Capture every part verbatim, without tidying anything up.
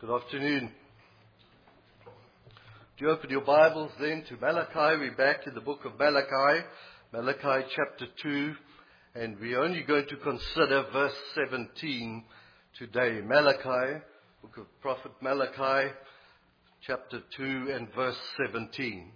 Good afternoon. Do you open your Bibles then to Malachi? We're back in the book of Malachi, Malachi chapter two, and we're only going to consider verse seventeen today. Malachi, book of prophet Malachi, chapter two and verse seventeen.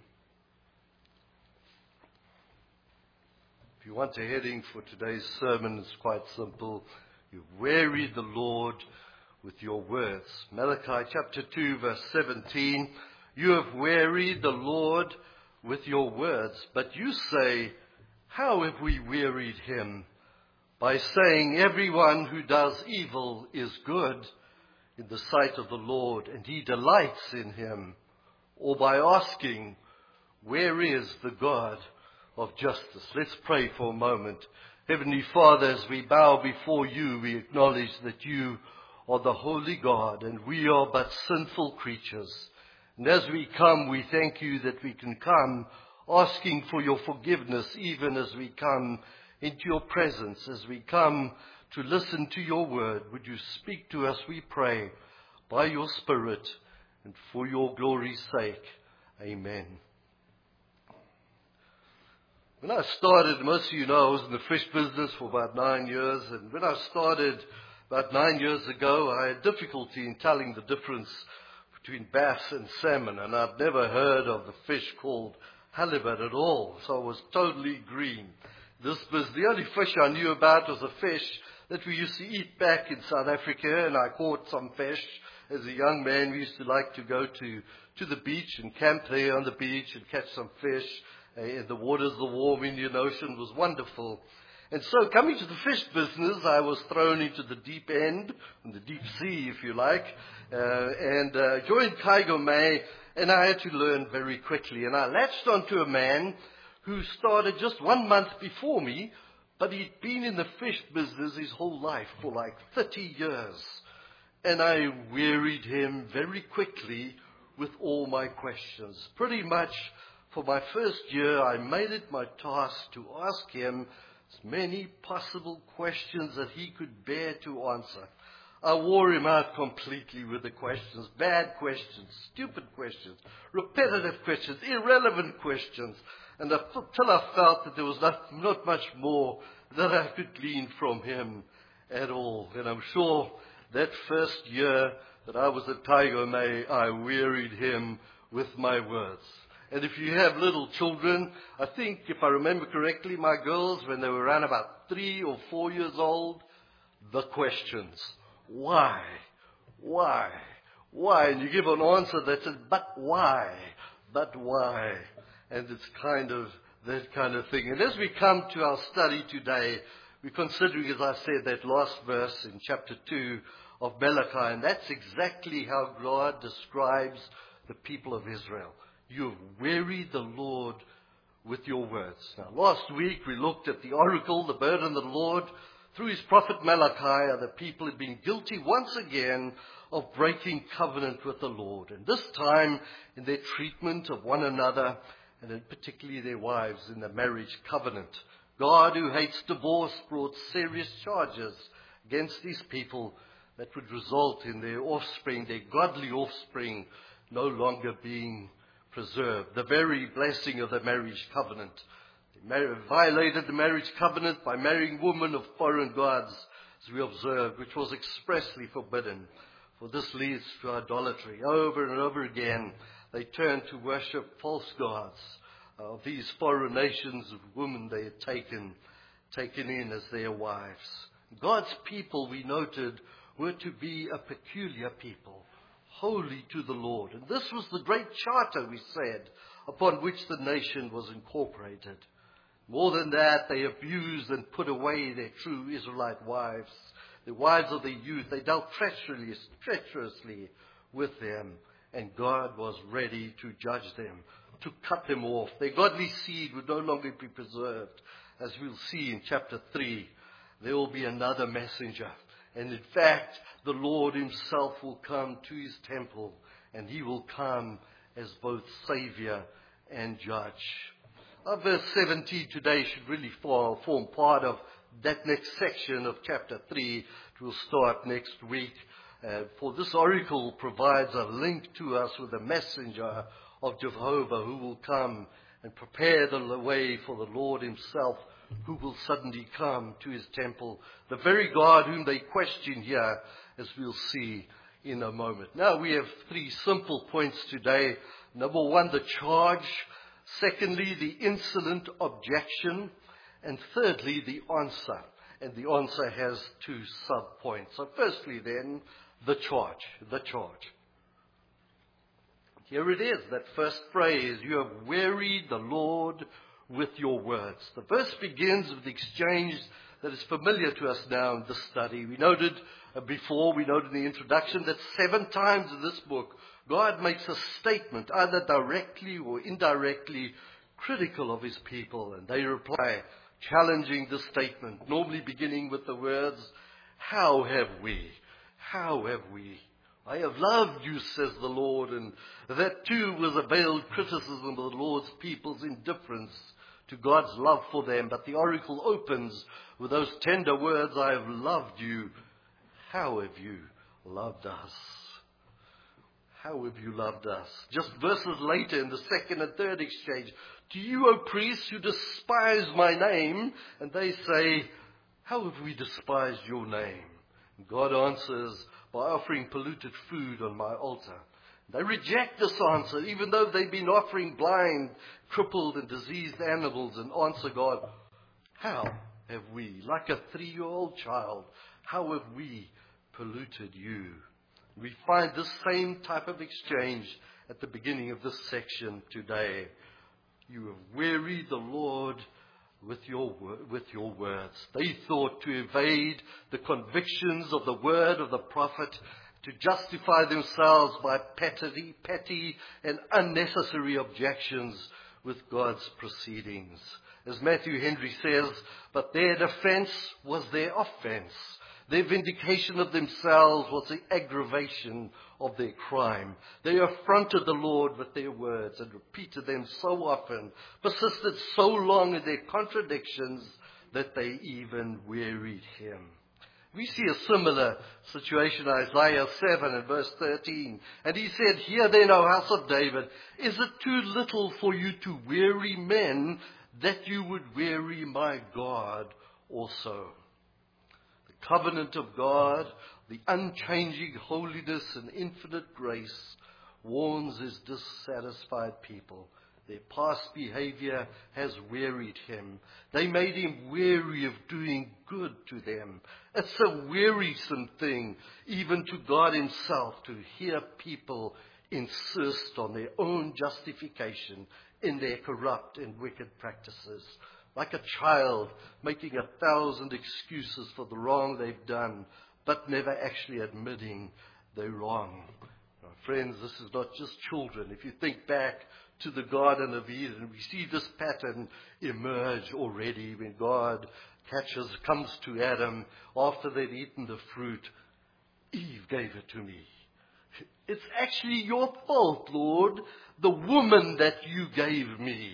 If you want a heading for today's sermon, it's quite simple. You weary the Lord with your words. Malachi chapter two verse seventeen. You have wearied the Lord with your words, but you say, how have we wearied him? By saying everyone who does evil is good in the sight of the Lord, and he delights in him. Or by asking, where is the God of justice? Let's pray for a moment. Heavenly Father, as we bow before you, we acknowledge that you are the holy God, and we are but sinful creatures. And as we come, we thank you that we can come asking for your forgiveness, even as we come into your presence, as we come to listen to your word. Would you speak to us, we pray, by your Spirit and for your glory's sake. Amen. When I started, most of you know, I was in the fish business for about nine years. And when I started about nine years ago, I had difficulty in telling the difference between bass and salmon. And I'd never heard of the fish called halibut at all. So I was totally green. This was the only fish I knew about was a fish that we used to eat back in South Africa. And I caught some fish. As a young man, we used to like to go to, to the beach and camp there on the beach and catch some fish. Uh, the waters of the warm Indian Ocean was wonderful. And so coming to the fish business, I was thrown into the deep end, in the deep sea, if you like, uh, and uh, joined Kaigomay, and I had to learn very quickly. And I latched onto a man who started just one month before me, but he'd been in the fish business his whole life for like thirty years. And I wearied him very quickly with all my questions. Pretty much for my first year, I made it my task to ask him as many possible questions that he could bear to answer. I wore him out completely with the questions, bad questions, stupid questions, repetitive questions, irrelevant questions, and until I felt that there was not, not much more that I could glean from him at all. And I'm sure that first year that I was at Kaigomay, I wearied him with my words. And if you have little children, I think, if I remember correctly, my girls, when they were around about three or four years old, the questions. Why? Why? Why? And you give an answer that says, but why? But why? And it's kind of that kind of thing. And as we come to our study today, we're considering, as I said, that last verse in chapter two of Malachi. And that's exactly how God describes the people of Israel. You have wearied the Lord with your words. Now, last week we looked at the oracle, the burden of the Lord. Through his prophet Malachi, the people had been guilty once again of breaking covenant with the Lord. And this time in their treatment of one another, and in particularly their wives in the marriage covenant. God, who hates divorce, brought serious charges against these people that would result in their offspring, their godly offspring, no longer being preserved. The very blessing of the marriage covenant. They violated the marriage covenant by marrying women of foreign gods, as we observed, which was expressly forbidden. For this leads to idolatry. Over and over again, they turned to worship false gods of these foreign nations of women they had taken, taken in as their wives. God's people, we noted, were to be a peculiar people, holy to the Lord. And this was the great charter, we said, upon which the nation was incorporated. More than that, they abused and put away their true Israelite wives. The wives of their youth, they dealt treacherously, treacherously with them. And God was ready to judge them, to cut them off. Their godly seed would no longer be preserved. As we'll see in chapter three, there will be another messenger. And in fact, the Lord himself will come to his temple, and he will come as both Savior and Judge. Our verse seventeen today should really form part of that next section of chapter three. It will start next week. Uh, for this oracle provides a link to us with a messenger of Jehovah who will come and prepare the way for the Lord himself, who will suddenly come to his temple. The very God whom they question here, as we'll see in a moment. Now we have three simple points today. Number one, the charge. Secondly, the insolent objection. And thirdly, the answer. And the answer has two sub-points. So firstly then, the charge. The charge. Here it is, that first phrase, you have wearied the Lord with your words. The verse begins with the exchange that is familiar to us now in this study. We noted uh, before, we noted in the introduction that seven times in this book, God makes a statement, either directly or indirectly, critical of his people. And they reply, challenging the statement, normally beginning with the words, how have we? How have we? I have loved you, says the Lord. And that too was a veiled criticism of the Lord's people's indifference to God's love for them. But the oracle opens with those tender words, I have loved you. How have you loved us? How have you loved us? Just verses later in the second and third exchange, to you, O priests, who despise my name, and they say, how have we despised your name? And God answers by offering polluted food on my altar. They reject this answer, even though they've been offering blind, crippled, and diseased animals, and answer God, how have we, like a three-year-old child, how have we polluted you? We find this same type of exchange at the beginning of this section today. You have wearied the Lord with your with your words. They thought to evade the convictions of the word of the prophet, to justify themselves by petty, petty and unnecessary objections with God's proceedings. As Matthew Henry says, but their defense was their offense. Their vindication of themselves was the aggravation of their crime. They affronted the Lord with their words and repeated them so often, persisted so long in their contradictions that they even wearied him. We see a similar situation in Isaiah seven and verse thirteen. And he said, hear then, O house of David, is it too little for you to weary men, that you would weary my God also? The covenant of God, the unchanging holiness and infinite grace, warns his dissatisfied people. Their past behavior has wearied him. They made him weary of doing good to them. It's a wearisome thing, even to God himself, to hear people insist on their own justification in their corrupt and wicked practices. Like a child making a thousand excuses for the wrong they've done, but never actually admitting they're wrong. Now, friends, this is not just children. If you think back to the Garden of Eden, we see this pattern emerge already when God catches, comes to Adam after they'd eaten the fruit. Eve gave it to me. It's actually your fault, Lord, the woman that you gave me.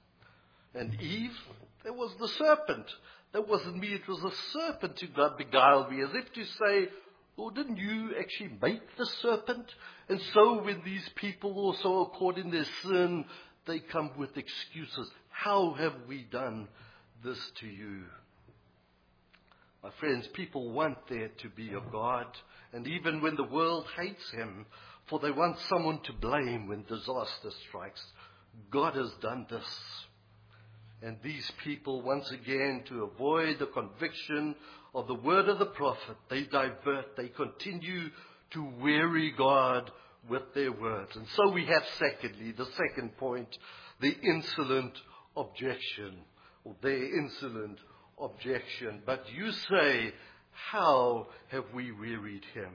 And Eve, there was the serpent. That wasn't me, it was the serpent who beguiled me, as if to say, Lord, didn't you actually make the serpent? And so when these people also, according to their sin, they come with excuses. How have we done this to you? My friends, people want there to be a God. And even when the world hates him, for they want someone to blame when disaster strikes, God has done this. And these people, once again, to avoid the conviction of the word of the prophet, they divert, they continue to weary God with their words. And so we have, secondly, the second point, the insolent objection, or their insolent objection. But you say, how have we wearied him?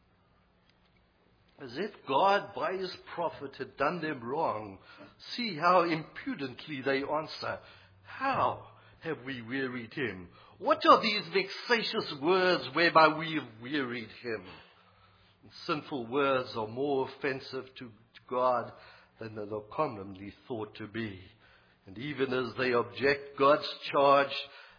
As if God, by his prophet, had done them wrong. See how impudently they answer. How have we wearied him? What are these vexatious words whereby we have wearied him? And sinful words are more offensive to God than they are commonly thought to be. And even as they object God's charge,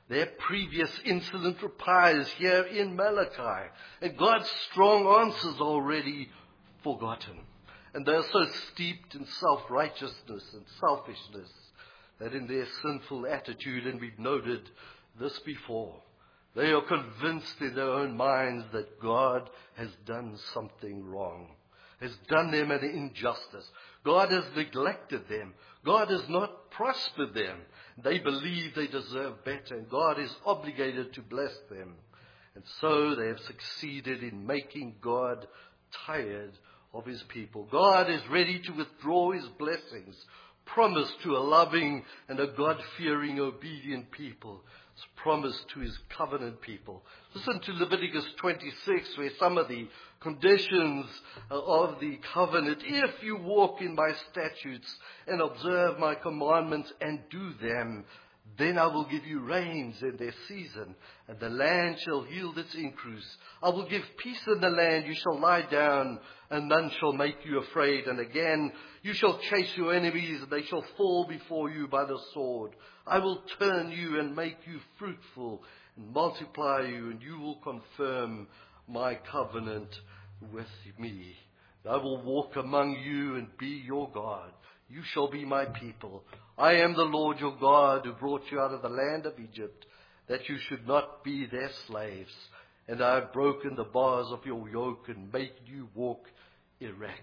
their previous insolent replies here in Malachi. And God's strong answers are already forgotten. And they are so steeped in self-righteousness and selfishness that in their sinful attitude, and we've noted this before, they are convinced in their own minds that God has done something wrong, has done them an injustice. God has neglected them. God has not prospered them. They believe they deserve better, and God is obligated to bless them. And so they have succeeded in making God tired of his people. God is ready to withdraw his blessings promised to a loving and a God-fearing, obedient people. It's promised to his covenant people. Listen to Leviticus twenty-six, where some of the conditions of the covenant: if you walk in my statutes and observe my commandments and do them, then I will give you rains in their season, and the land shall yield its increase. I will give peace in the land. You shall lie down, and none shall make you afraid. And again, you shall chase your enemies, and they shall fall before you by the sword. I will turn you and make you fruitful, and multiply you, and you will confirm my covenant with me. I will walk among you and be your God. You shall be my people. I am the Lord your God, who brought you out of the land of Egypt, that you should not be their slaves. And I have broken the bars of your yoke and made you walk erect.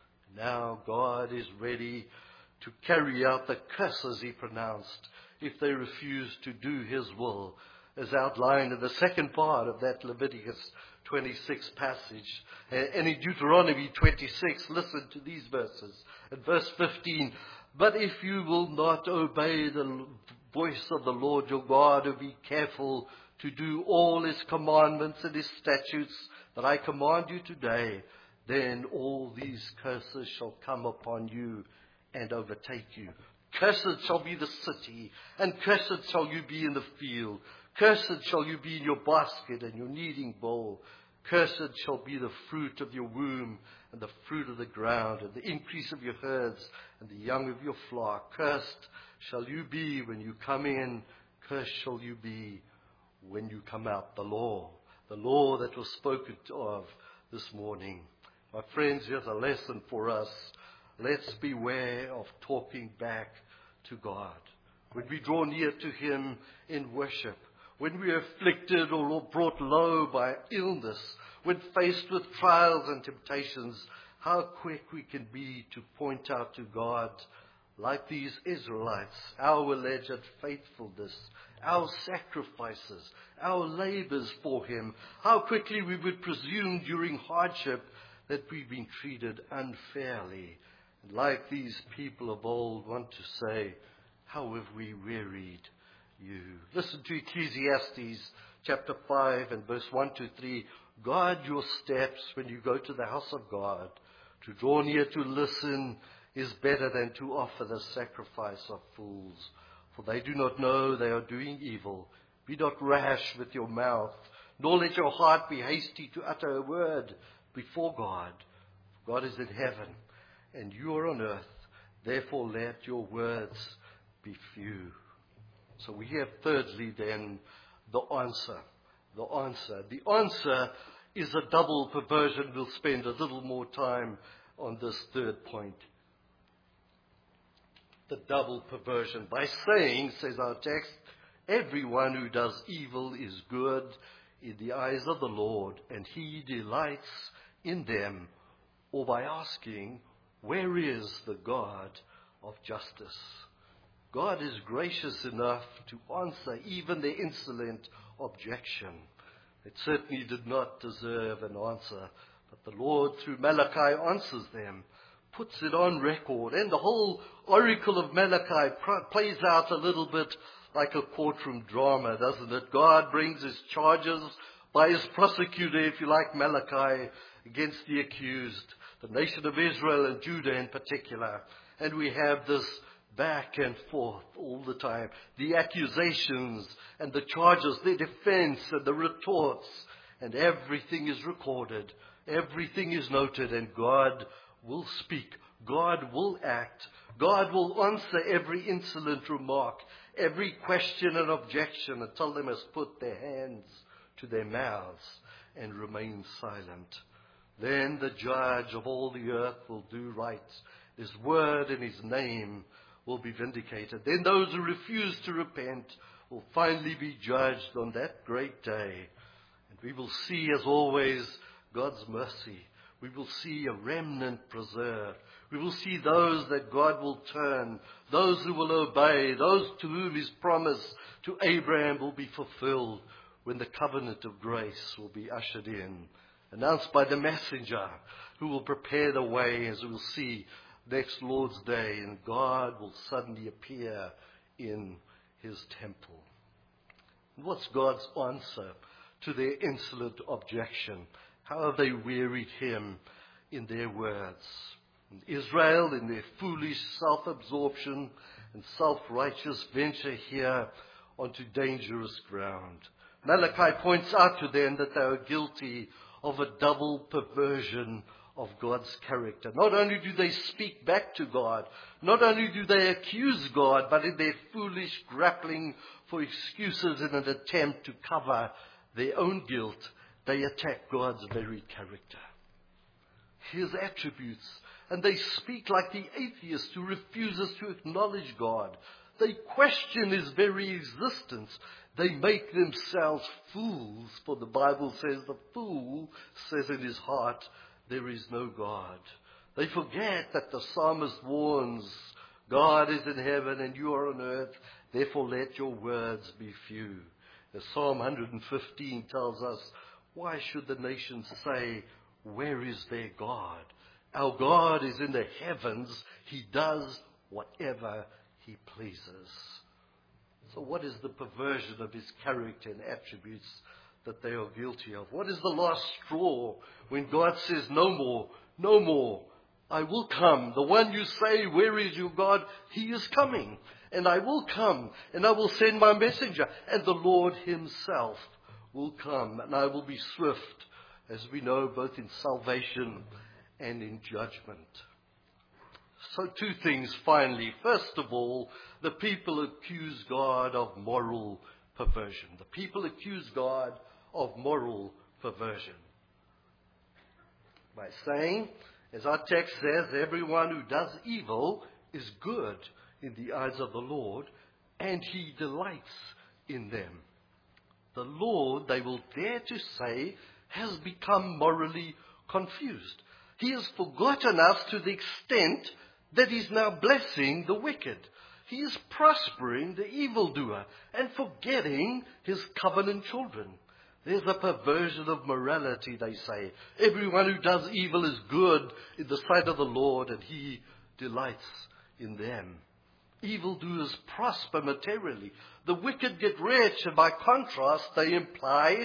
Now God is ready to carry out the curses he pronounced if they refuse to do his will, as outlined in the second part of that Leviticus twenty-six passage. And in Deuteronomy twenty-six, listen to these verses. At verse fifteen, but if you will not obey the voice of the Lord your God, or be careful to do all his commandments and his statutes that I command you today, then all these curses shall come upon you and overtake you. Cursed shall be the city, and cursed shall you be in the field. Cursed shall you be in your basket and your kneading bowl. Cursed shall be the fruit of your womb, and the fruit of the ground, and the increase of your herds, and the young of your flock. Cursed shall you be when you come in. Cursed shall you be when you come out. The law, the law that was spoken of this morning. My friends, here's a lesson for us. Let's beware of talking back to God. When we draw near to him in worship, when we are afflicted or brought low by illness, when faced with trials and temptations, how quick we can be to point out to God, like these Israelites, our alleged faithfulness, our sacrifices, our labors for him. How quickly we would presume during hardship that we've been treated unfairly. And like these people of old want to say, how have we wearied you? Listen to Ecclesiastes chapter five and verse one to three. Guard your steps when you go to the house of God. To draw near to listen is better than to offer the sacrifice of fools. For they do not know they are doing evil. Be not rash with your mouth, nor let your heart be hasty to utter a word before God. God is in heaven, and you are on earth. Therefore let your words be few. So we have thirdly then the answer. The answer. The answer is a double perversion. We'll spend a little more time on this third point. The double perversion. By saying, says our text, everyone who does evil is good in the eyes of the Lord, and he delights in them. Or by asking, where is the God of justice? God is gracious enough to answer even the insolent objection. It certainly did not deserve an answer, but the Lord through Malachi answers them, puts it on record, and the whole oracle of Malachi pr- plays out a little bit like a courtroom drama, doesn't it? God brings his charges by his prosecutor, if you like, Malachi, against the accused, the nation of Israel and Judah in particular. And we have this back and forth all the time. The accusations and the charges, the defense and the retorts, and everything is recorded. Everything is noted, and God will speak. God will act. God will answer every insolent remark, every question and objection until they must put their hands to their mouths and remain silent. Then the judge of all the earth will do right. His word and his name will be vindicated. Then those who refuse to repent will finally be judged on that great day. And we will see, as always, God's mercy. We will see a remnant preserved. We will see those that God will turn, those who will obey, those to whom his promise to Abraham will be fulfilled when the covenant of grace will be ushered in, announced by the messenger who will prepare the way, as we will see next Lord's Day, and God will suddenly appear in his temple. And what's God's answer to their insolent objection? How have they wearied him in their words? And Israel, in their foolish self-absorption and self-righteous, venture here onto dangerous ground. Malachi points out to them that they are guilty of a double perversion of God's character. Not only do they speak back to God, not only do they accuse God, but in their foolish grappling for excuses in an attempt to cover their own guilt, they attack God's very character, his attributes. And they speak like the atheist who refuses to acknowledge God. They question his very existence. They make themselves fools, for the Bible says the fool says in his heart, there is no God. They forget that the psalmist warns, God is in heaven and you are on earth, therefore let your words be few. As Psalm one fifteen tells us, why should the nations say, where is their God? Our God is in the heavens. He does whatever he pleases. So what is the perversion of his character and attributes that they are guilty of? What is the last straw when God says, no more, no more, I will come. The one you say, where is your God? He is coming. And I will come, and I will send my messenger, and the Lord himself will come, and I will be swift, as we know, both in salvation and in judgment. So two things finally. First of all, the people accuse God of moral perversion. The people accuse God of moral perversion by saying, as our text says, everyone who does evil is good in the eyes of the Lord, and he delights in them. The Lord, they will dare to say, has become morally confused. He has forgotten us to the extent that he's now blessing the wicked. He is prospering the evildoer and forgetting his covenant children. There's a perversion of morality, they say. Everyone who does evil is good in the sight of the Lord, and he delights in them. Evildoers prosper materially. The wicked get rich, and by contrast, they imply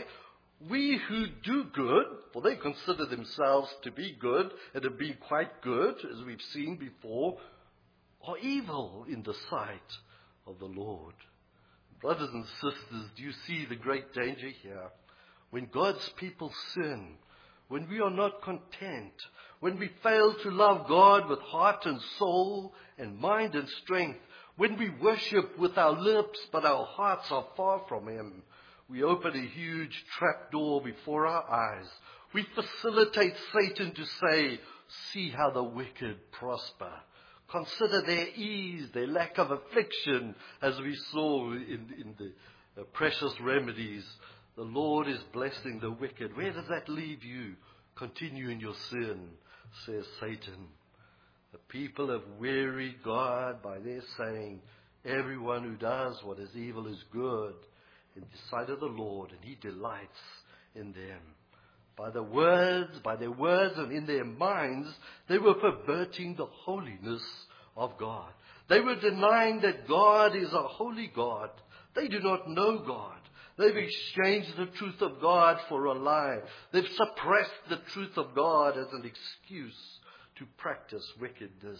we who do good, for they consider themselves to be good and to be quite good, as we've seen before, are evil in the sight of the Lord. Brothers and sisters, do you see the great danger here? When God's people sin, when we are not content, when we fail to love God with heart and soul and mind and strength, when we worship with our lips but our hearts are far from him, we open a huge trapdoor before our eyes. We facilitate Satan to say, see how the wicked prosper. Consider their ease, their lack of affliction, as we saw in, in the uh, precious remedies. The Lord is blessing the wicked. Where does that leave you? Continue in your sin, says Satan. The people have wearied God by their saying, everyone who does what is evil is good in the sight of the Lord, and he delights in them. By the words, by their words and in their minds, they were perverting the holiness of God. They were denying that God is a holy God. They do not know God. They've exchanged the truth of God for a lie. They've suppressed the truth of God as an excuse to practice wickedness.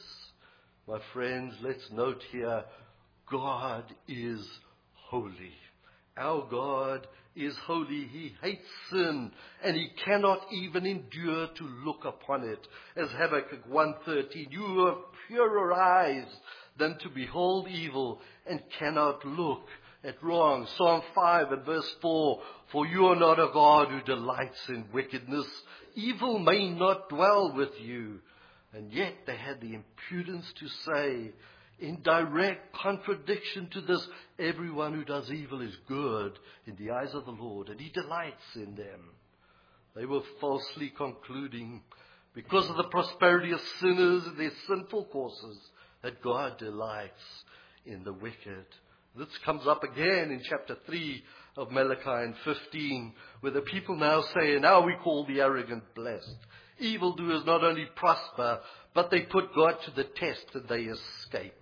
My friends, let's note here, God is holy. Our God is holy. He hates sin, and he cannot even endure to look upon it. As Habakkuk one thirteen, you have purer eyes than to behold evil, and cannot look at wrong. Psalm five and verse four, for you are not a God who delights in wickedness. Evil may not dwell with you. And yet they had the impudence to say, in direct contradiction to this, everyone who does evil is good in the eyes of the Lord, and he delights in them. They were falsely concluding, because of the prosperity of sinners and their sinful courses, that God delights in the wicked. This comes up again in chapter three of Malachi and fifteen, where the people now say, now we call the arrogant blessed. Evildoers not only prosper, but they put God to the test and they escape.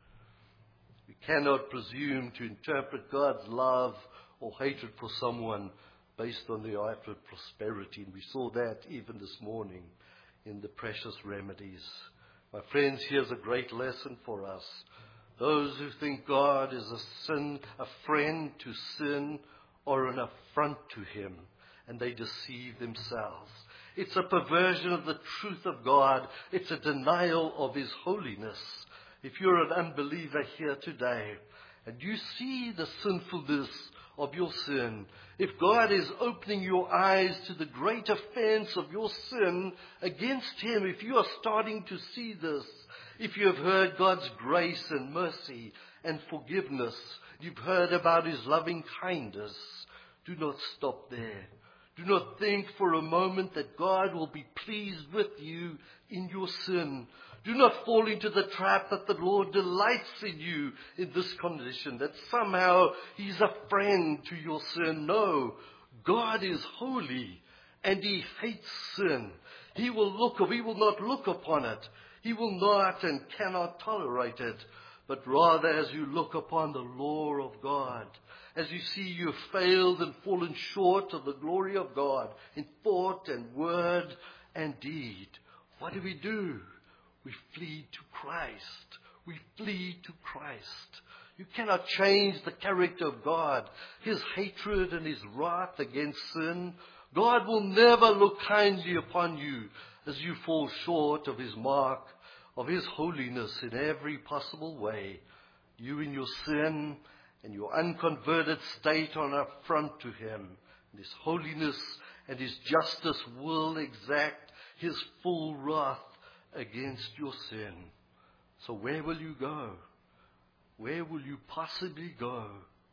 We cannot presume to interpret God's love or hatred for someone based on their outward prosperity. And we saw that even this morning in the precious remedies. My friends, here's a great lesson for us. Those who think God is a sin, a friend to sin, are an affront to him, and they deceive themselves. It's a perversion of the truth of God. It's a denial of his holiness. If you're an unbeliever here today, and you see the sinfulness of your sin, if God is opening your eyes to the great offense of your sin against him, if you are starting to see this, if you have heard God's grace and mercy and forgiveness, you've heard about his loving kindness, do not stop there. Do not think for a moment that God will be pleased with you in your sin. Do not fall into the trap that the Lord delights in you in this condition, that somehow he's a friend to your sin. No, God is holy and he hates sin. He will look, or he will not look upon it. He will not and cannot tolerate it. But rather, as you look upon the law of God, as you see you've failed and fallen short of the glory of God in thought and word and deed, what do we do? We flee to Christ. We flee to Christ. You cannot change the character of God, his hatred and his wrath against sin. God will never look kindly upon you as you fall short of his mark, of his holiness in every possible way. You in your sin and your unconverted state are an affront to him. And his holiness and his justice will exact his full wrath against your sin. So where will you go? Where will you possibly go?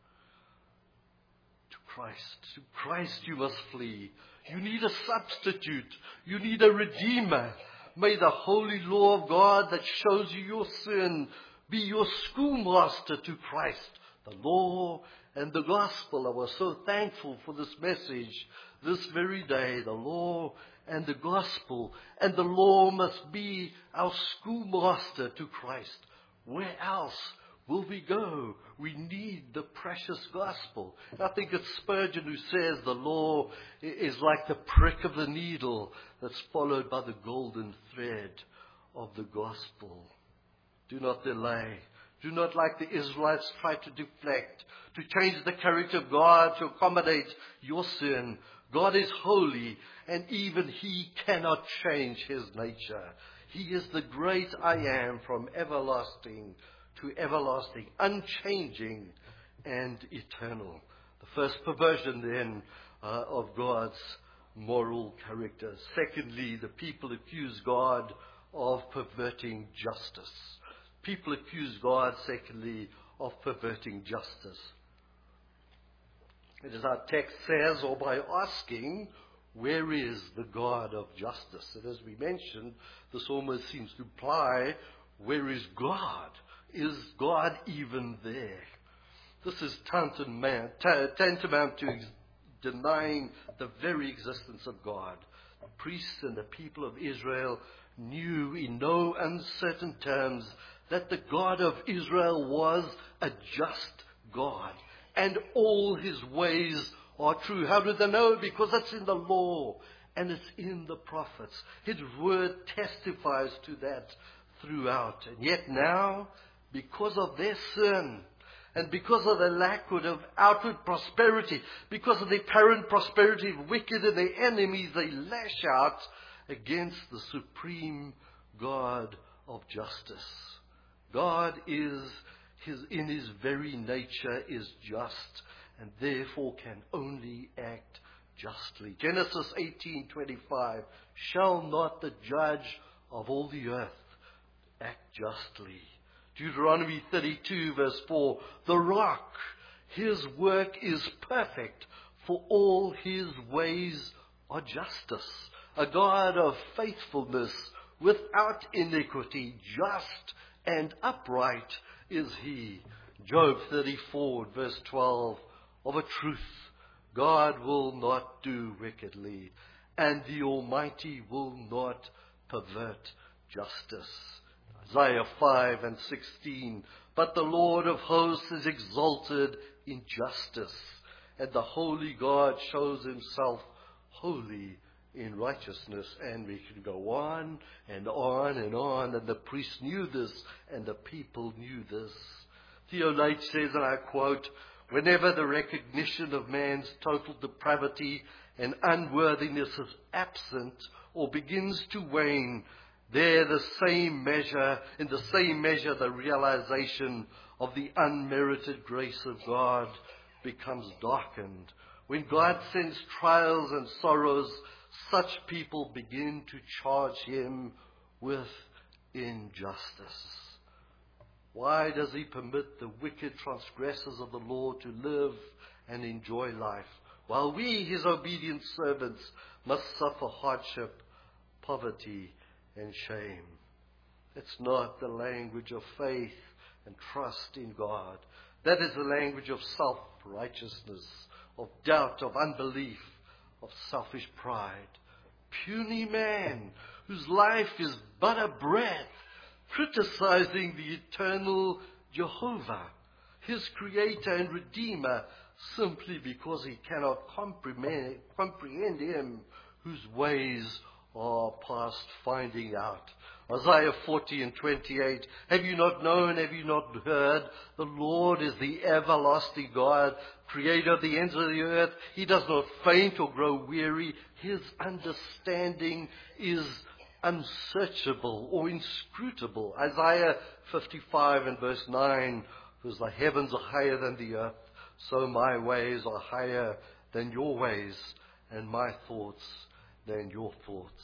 To Christ. To Christ you must flee. You need a substitute. You need a redeemer. May the holy law of God that shows you your sin be your schoolmaster to Christ. The law and the gospel. I was so thankful for this message this very day. The law and the gospel. And the law must be our schoolmaster to Christ. Where else will we go? We need the precious gospel. I think it's Spurgeon who says the law is like the prick of the needle that's followed by the golden thread of the gospel. Do not delay. Do not, like the Israelites, try to deflect, to change the character of God to accommodate your sin. God is holy, and even he cannot change his nature. He is the great I am, from everlasting to everlasting, unchanging and eternal. The first perversion then uh, of God's moral character. Secondly, the people accuse God of perverting justice. People accuse God, secondly, of perverting justice. It is our text says, or by asking, where is the God of justice? And as we mentioned, this almost seems to imply, where is God? Is God even there? This is tantamount, tantamount to ex- denying the very existence of God. The priests and the people of Israel knew in no uncertain terms that the God of Israel was a just God, and all his ways are true. How do they know? Because it's in the law and it's in the prophets. His word testifies to that throughout. And yet now, because of their sin and because of the lack of outward prosperity, because of the apparent prosperity of wicked and their enemies, they lash out against the supreme God of justice. God is, his, in his very nature, is just, and therefore can only act justly. Genesis eighteen twenty-five, shall not the judge of all the earth act justly? Deuteronomy thirty-two verse four, the rock, his work is perfect, for all his ways are justice. A God of faithfulness, without iniquity, just and upright is he. Job thirty-four verse twelve, of a truth, God will not do wickedly, and the Almighty will not pervert justice. Isaiah five and sixteen, but the Lord of hosts is exalted in justice, and the holy God shows himself holy in righteousness. And we can go on and on and on, and the priests knew this, and the people knew this. Theo Leite says, and I quote, whenever the recognition of man's total depravity and unworthiness is absent or begins to wane, there the same measure, in the same measure, the realization of the unmerited grace of God becomes darkened. When God sends trials and sorrows, such people begin to charge him with injustice. Why does he permit the wicked transgressors of the law to live and enjoy life, while we, his obedient servants, must suffer hardship, poverty, and shame? It's not the language of faith and trust in God. That is the language of self-righteousness, of doubt, of unbelief, of selfish pride. Puny man, whose life is but a breath, criticizing the eternal Jehovah, his creator and redeemer, simply because he cannot comprehend, comprehend him whose ways are past finding out. Isaiah forty and twenty-eight, have you not known, have you not heard? The Lord is the everlasting God, creator of the ends of the earth. He does not faint or grow weary. His understanding is unsearchable or inscrutable. Isaiah fifty-five and verse nine, because the heavens are higher than the earth, so my ways are higher than your ways, and my thoughts than your thoughts.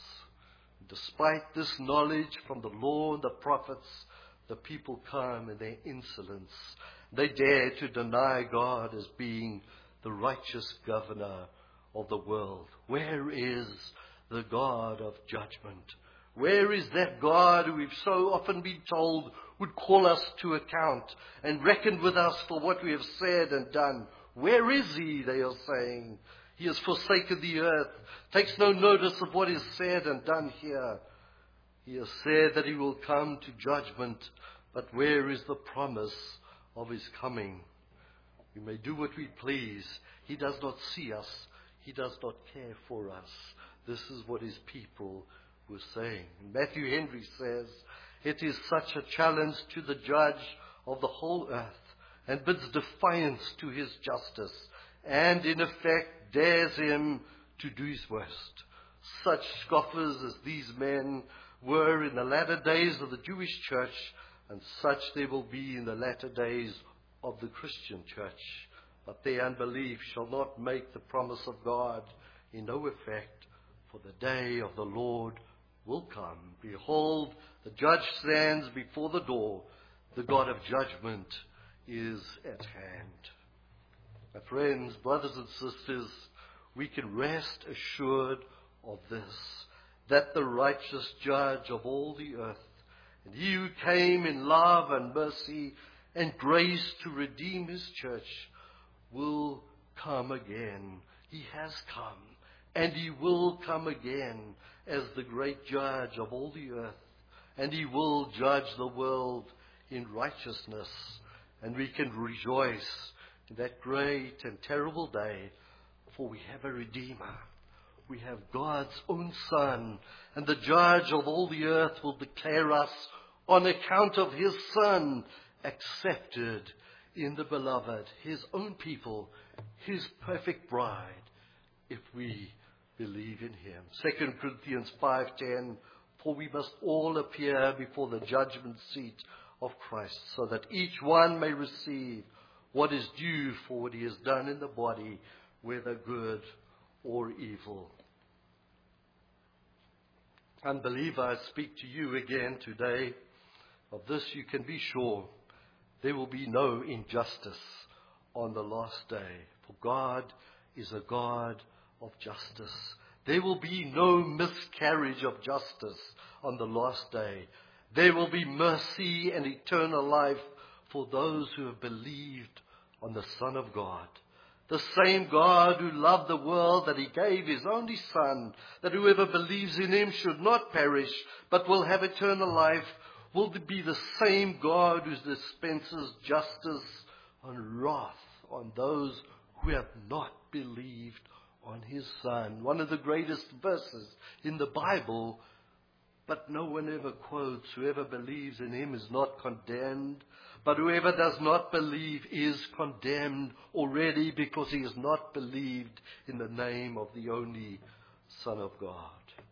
Despite this knowledge from the law and the prophets, the people come in their insolence. They dare to deny God as being the righteous governor of the world. Where is the God of judgment? Where is that God who we've so often been told would call us to account and reckon with us for what we have said and done? Where is he, they are saying? He has forsaken the earth, takes no notice of what is said and done here. He has said that he will come to judgment, but where is the promise of his coming? We may do what we please. He does not see us. He does not care for us. This is what his people were saying. Matthew Henry says, it is such a challenge to the judge of the whole earth, and bids defiance to his justice, and in effect dares him to do his worst. Such scoffers as these men were in the latter days of the Jewish church, and such they will be in the latter days of the Christian church. But their unbelief shall not make the promise of God in no effect, for the day of the Lord will come. Behold, the judge stands before the door. The God of judgment is at hand. My friends, brothers and sisters, we can rest assured of this, that the righteous judge of all the earth, and he who came in love and mercy and grace to redeem his church, will come again. He has come, and he will come again as the great judge of all the earth, and he will judge the world in righteousness, and we can rejoice in that great and terrible day, for we have a Redeemer. We have God's own Son, and the judge of all the earth will declare us, on account of his Son, accepted in the beloved, his own people, his perfect bride, if we believe in him. Second Corinthians five ten, for we must all appear before the judgment seat of Christ, so that each one may receive what is due for what he has done in the body, whether good or evil. Unbeliever, I speak to you again today. Of this you can be sure, there will be no injustice on the last day, for God is a God of justice. There will be no miscarriage of justice on the last day. There will be mercy and eternal life for those who have believed on the Son of God. The same God who loved the world that he gave his only Son, that whoever believes in him should not perish, but will have eternal life, will be the same God who dispenses justice and wrath on those who have not believed on his Son. One of the greatest verses in the Bible, but no one ever quotes, whoever believes in him is not condemned, but whoever does not believe is condemned already, because he has not believed in the name of the only Son of God.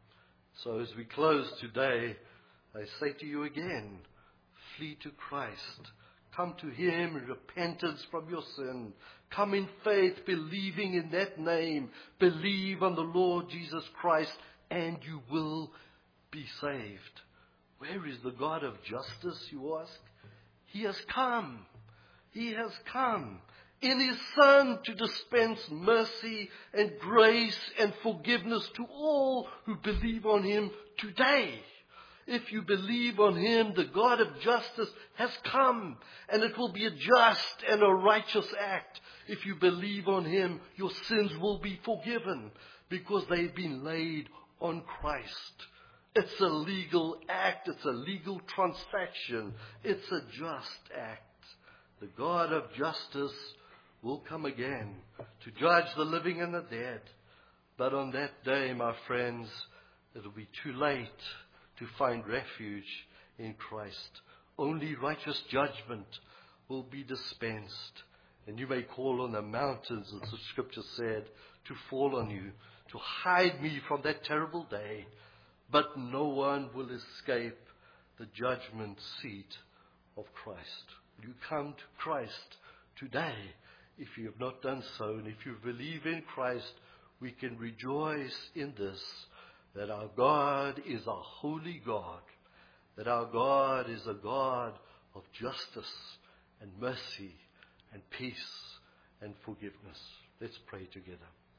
So as we close today, I say to you again, flee to Christ. Come to him in repentance from your sin. Come in faith, believing in that name. Believe on the Lord Jesus Christ, and you will be saved. Where is the God of justice, you ask? He has come. He has come in his Son to dispense mercy and grace and forgiveness to all who believe on him today. If you believe on him, the God of justice has come, and it will be a just and a righteous act. If you believe on him, your sins will be forgiven, because they've been laid on Christ. It's a legal act. It's a legal transaction. It's a just act. The God of justice will come again to judge the living and the dead. But on that day, my friends, it'll be too late to find refuge in Christ. Only righteous judgment will be dispensed. And you may call on the mountains, as the scripture said, to fall on you, to hide me from that terrible day. But no one will escape the judgment seat of Christ. Will you come to Christ today if you have not done so? And if you believe in Christ, we can rejoice in this, that our God is a holy God, that our God is a God of justice and mercy and peace and forgiveness. Let's pray together.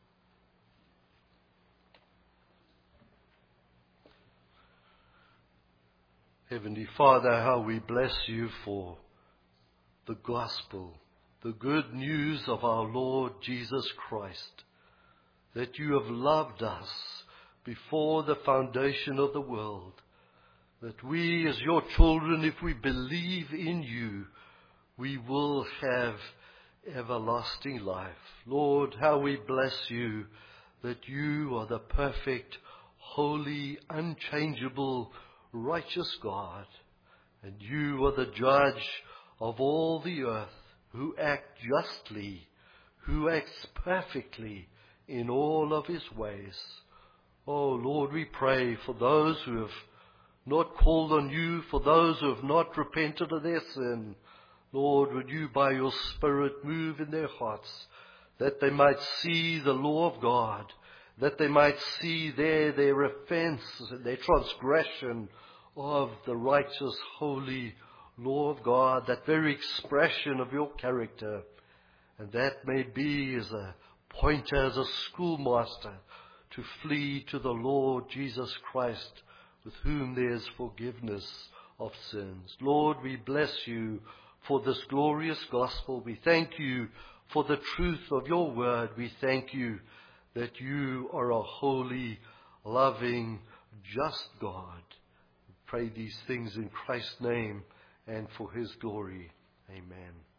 Heavenly Father, how we bless you for the gospel, the good news of our Lord Jesus Christ, that you have loved us before the foundation of the world, that we as your children, if we believe in you, we will have everlasting life. Lord, how we bless you that you are the perfect, holy, unchangeable, righteous God, and you are the judge of all the earth, who acts justly, who acts perfectly in all of his ways. Oh Lord, we pray for those who have not called on you, for those who have not repented of their sin. Lord, would you by your Spirit move in their hearts, that they might see the law of God, that they might see there their offense, their transgression of the righteous, holy law of God, that very expression of your character. And that may be as a pointer, as a schoolmaster, to flee to the Lord Jesus Christ, with whom there is forgiveness of sins. Lord, we bless you for this glorious gospel. We thank you for the truth of your word. We thank you that you are a holy, loving, just God. We pray these things in Christ's name and for his glory. Amen.